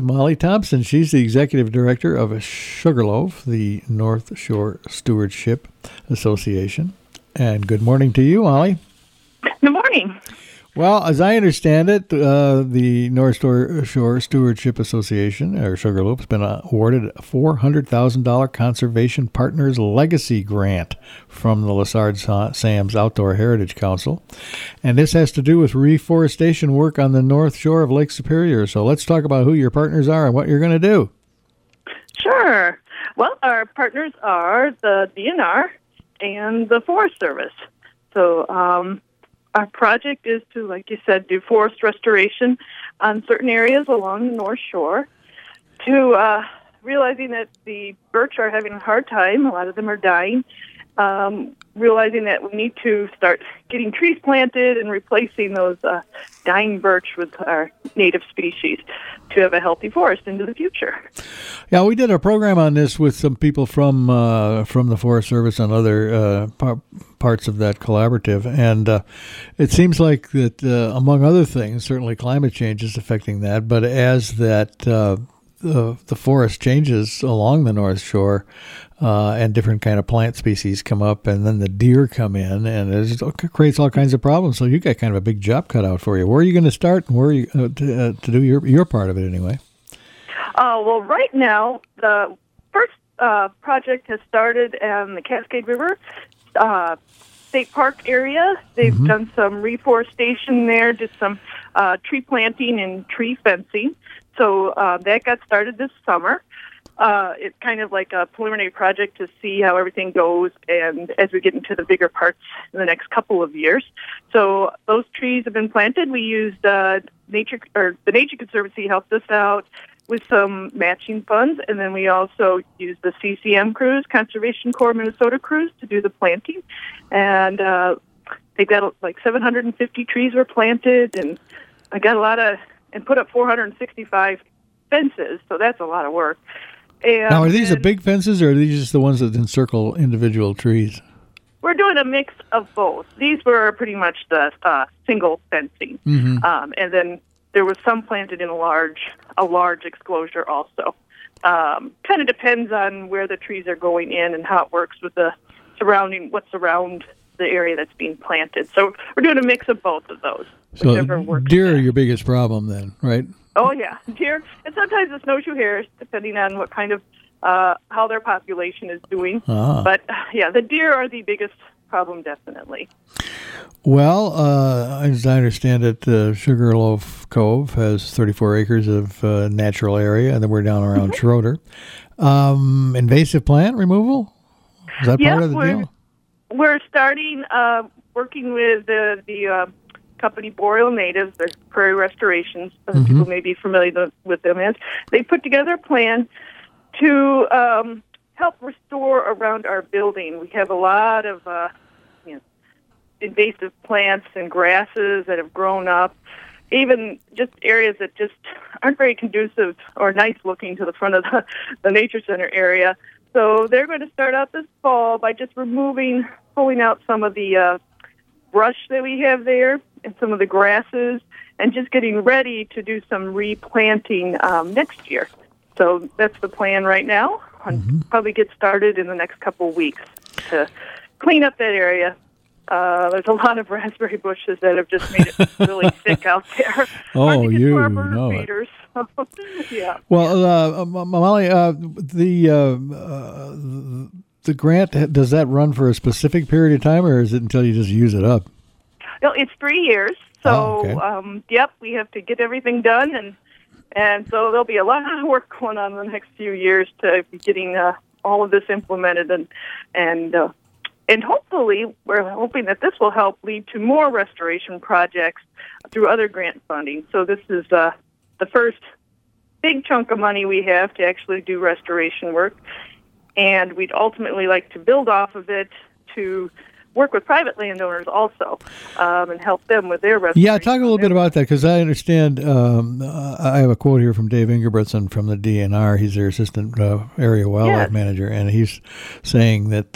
Molly Thompson. She's the executive director of Sugarloaf, the North Shore Stewardship Association. And good morning to you, Molly. Good morning. Well, as I understand it, the North Shore Stewardship Association, or Sugarloaf, has been awarded a $400,000 Conservation Partners Legacy Grant from the Lessard-Sams Outdoor Heritage Council. And this has to do with reforestation work on the North Shore of Lake Superior. So let's talk about who your partners are and what you're going to do. Sure. Well, our partners are the DNR and the Forest Service. So, our project is to, like you said, do forest restoration on certain areas along the North Shore, to realizing that the birch are having a hard time. A lot of them are dying. Realizing that we need to start getting trees planted and replacing those dying birch with our native species to have a healthy forest into the future. Yeah, we did a program on this with some people from the Forest Service and other parts of that collaborative, and it seems like that, among other things, certainly climate change is affecting that, but as that the forest changes along the North Shore, and different kind of plant species come up, and then the deer come in, and it creates all kinds of problems. So you got kind of a big job cut out for you. Where are you going to start, and where are you to do your part of it anyway? Well, right now, the first project has started in the Cascade River State Park area. They've done some reforestation there, did some tree planting and tree fencing. So that got started this summer. It's kind of like a preliminary project to see how everything goes, and as we get into the bigger parts in the next couple of years. So those trees have been planted. We used the Nature Conservancy helped us out with some matching funds, and then we also used the CCM crews, Conservation Corps Minnesota crews, to do the planting. And they got like 750 trees were planted, and I got and put up 465 fences, so that's a lot of work. And now, are these the big fences, or are these just the ones that encircle individual trees? We're doing a mix of both. These were pretty much the single fencing, and then there was some planted in a large exclosure also. Kind of depends on where the trees are going in and how it works with what's around the area that's being planted. So we're doing a mix of both of those. So deer are your biggest problem then, right? Oh, yeah, deer. And sometimes the snowshoe hares, depending on what kind of, how their population is doing. But, yeah, the deer are the biggest problem, definitely. Well, as I understand it, Sugarloaf Cove has 34 acres of natural area, and then we're down around Schroeder. Invasive plant removal? Is that part of the deal? We're starting working with the company Boreal Natives, there's Prairie Restorations, people may be familiar with them as. They put together a plan to help restore around our building. We have a lot of invasive plants and grasses that have grown up, even just areas that just aren't very conducive or nice looking to the front of the Nature Center area. So they're going to start out this fall by just pulling out some of the brush that we have there and some of the grasses, and just getting ready to do some replanting next year. So that's the plan right now. Probably get started in the next couple of weeks to clean up that area. There's a lot of raspberry bushes that have just made it really thick out there. Oh, you know it. Yeah. Well, Molly, the grant, does that run for a specific period of time, or is it until you just use it up? No, it's 3 years. So, yep, we have to get everything done, and so there'll be a lot of work going on in the next few years to be getting all of this implemented, and hopefully we're hoping that this will help lead to more restoration projects through other grant funding. So this is the first big chunk of money we have to actually do restoration work, and we'd ultimately like to build off of it to work with private landowners also, and help them with their restoration. Yeah, talk a little bit about that, because I understand, I have a quote here from Dave Ingebrigtsen from the DNR. He's their assistant area wildlife manager, and he's saying that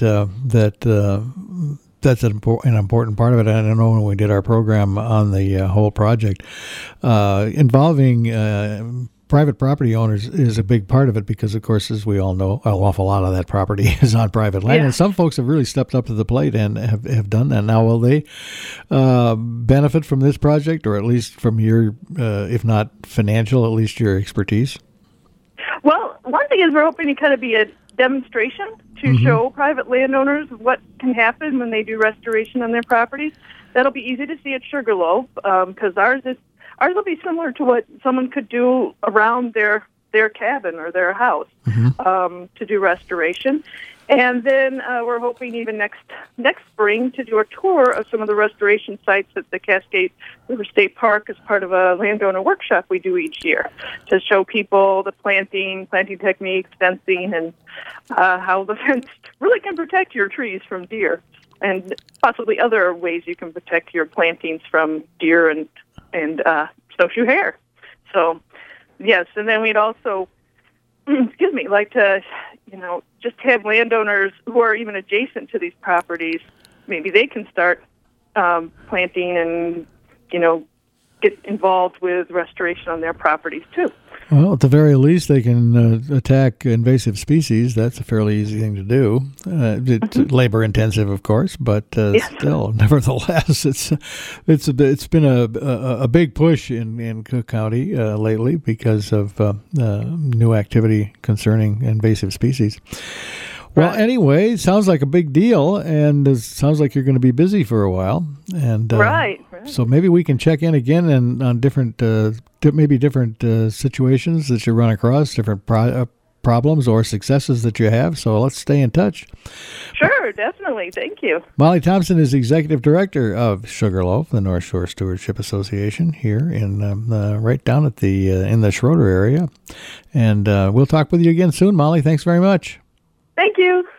that's an important part of it. I don't know, when we did our program on the whole project involving private property owners is a big part of it because, of course, as we all know, an awful lot of that property is on private land. Yeah. And some folks have really stepped up to the plate and have done that. Now, will they benefit from this project, or at least from your, if not financial, at least your expertise? Well, one thing is we're hoping to kind of be a demonstration to show private landowners what can happen when they do restoration on their properties. That'll be easy to see at Sugarloaf because ours will be similar to what someone could do around their cabin or their house to do restoration. And then we're hoping even next spring to do a tour of some of the restoration sites at the Cascade River State Park as part of a landowner workshop we do each year to show people the planting techniques, fencing, and how the fence really can protect your trees from deer and possibly other ways you can protect your plantings from deer and snowshoe hare. So, yes, and then we'd also, like to, just have landowners who are even adjacent to these properties, maybe they can start planting and, get involved with restoration on their properties too. Well, at the very least, they can attack invasive species. That's a fairly easy thing to do. It's labor intensive, of course, but still, nevertheless, it's been a big push in Cook County lately because of new activity concerning invasive species. Well, anyway, sounds like a big deal, and it sounds like you're going to be busy for a while. And right. So maybe we can check in again and on different situations that you run across, different problems or successes that you have. So let's stay in touch. Sure, definitely. Thank you. Molly Thompson is Executive Director of Sugarloaf, the North Shore Stewardship Association, here in right down at in the Schroeder area. And we'll talk with you again soon, Molly. Thanks very much. Thank you.